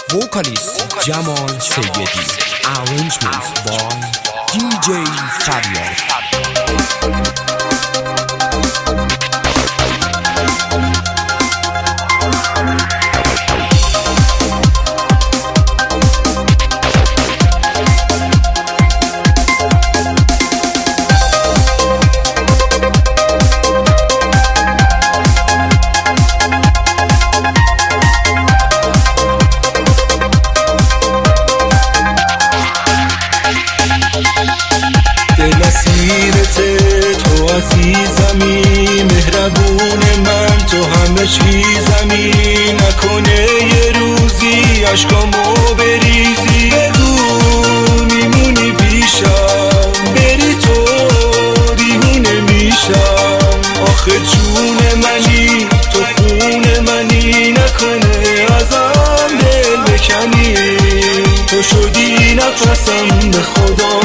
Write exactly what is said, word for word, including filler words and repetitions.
vocalist Jamal Sayyedi, arrangements by D J Faryad. دل اسیرته تو عزیزمی، مهربون من تو همه چیزمی. نکنه یه روزی عشقامو بریزی، بگو میمونی پیشم، بری تو دیوونه میشم. آخه جون منی تو خون منی، نکنه ازم دل بکنی. تو شدی نفسم به خدا